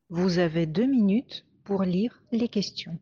Vous avez 2 minutes pour lire les questions.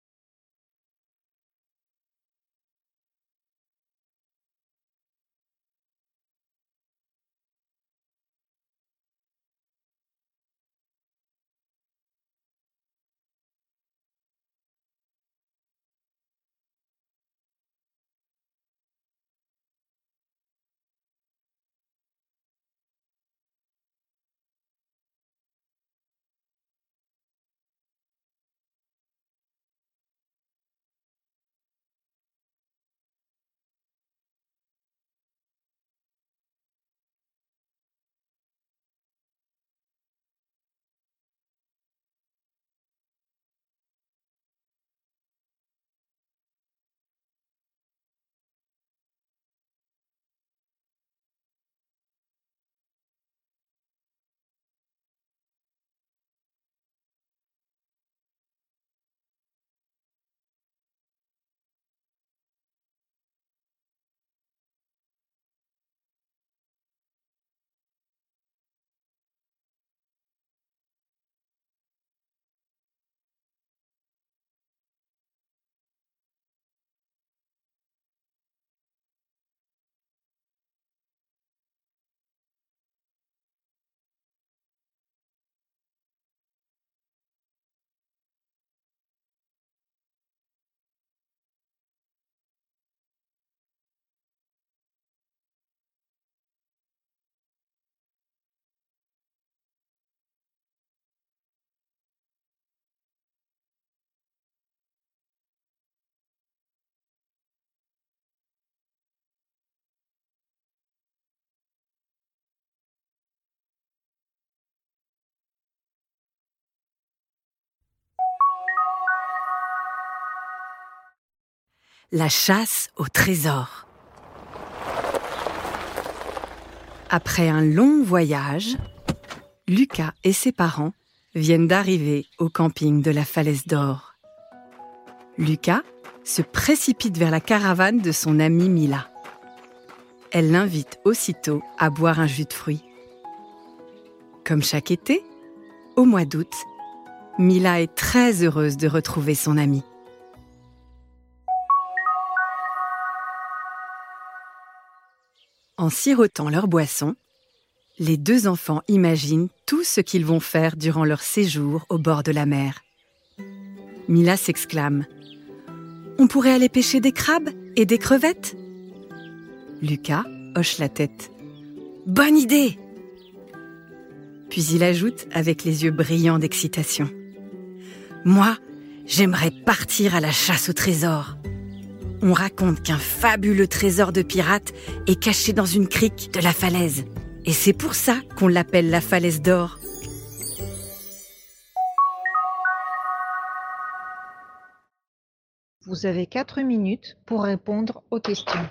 La chasse au trésor. Après un long voyage, Lucas et ses parents viennent d'arriver au camping de la Falaise d'Or. Lucas se précipite vers la caravane de son amie Mila. Elle l'invite aussitôt à boire un jus de fruits. Comme chaque été, au mois d'août, Mila est très heureuse de retrouver son amie. En sirotant leur boisson, les deux enfants imaginent tout ce qu'ils vont faire durant leur séjour au bord de la mer. Mila s'exclame « On pourrait aller pêcher des crabes et des crevettes ?» Lucas hoche la tête. « Bonne idée !» Puis il ajoute avec les yeux brillants d'excitation. « Moi, j'aimerais partir à la chasse au trésor. On raconte qu'un fabuleux trésor de pirates est caché dans une crique de la falaise. Et c'est pour ça qu'on l'appelle la Falaise d'Or. » Vous avez 4 minutes pour répondre aux questions.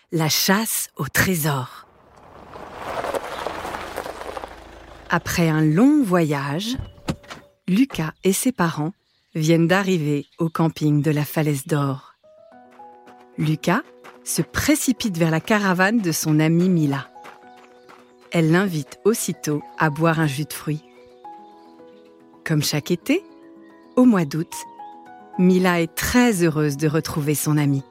la chasse au trésor. Après un long voyage, Lucas et ses parents viennent d'arriver au camping de la Falaise d'Or. Lucas se précipite vers la caravane de son amie Mila. Elle l'invite aussitôt à boire un jus de fruits. Comme chaque été, au mois d'août, Mila est très heureuse de retrouver son amie.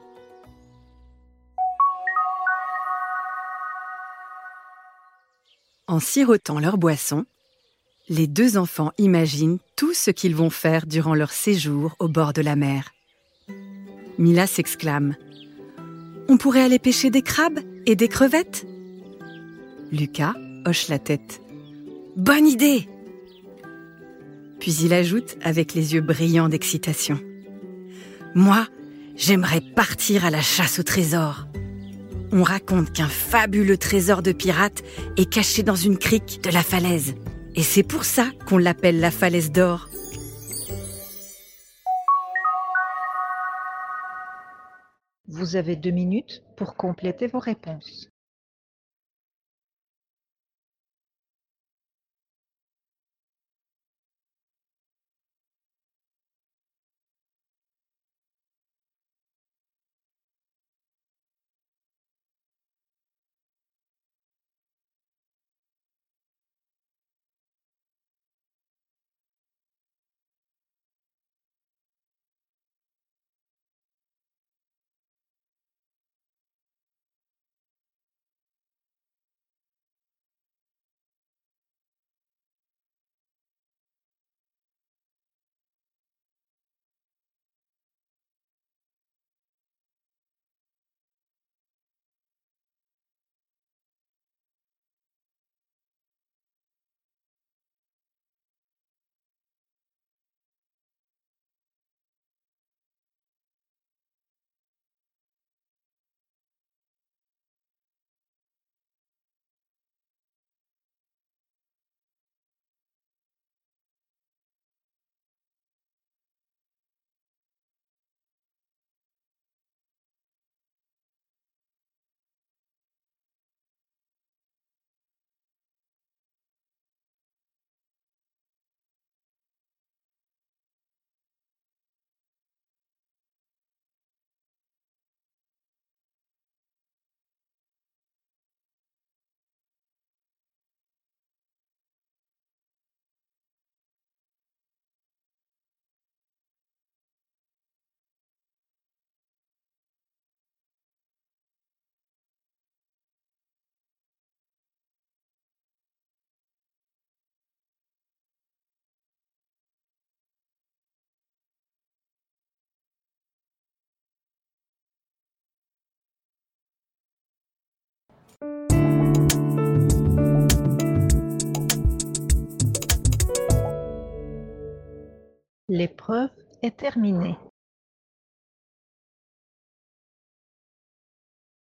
En sirotant leur boisson, les deux enfants imaginent tout ce qu'ils vont faire durant leur séjour au bord de la mer. Mila s'exclame « On pourrait aller pêcher des crabes et des crevettes ?» Lucas hoche la tête. « Bonne idée !» Puis il ajoute avec les yeux brillants d'excitation. « Moi, j'aimerais partir à la chasse au trésor. On raconte qu'un fabuleux trésor de pirates est caché dans une crique de la falaise. Et c'est pour ça qu'on l'appelle la Falaise d'Or. » Vous avez 2 minutes pour compléter vos réponses. L'épreuve est terminée.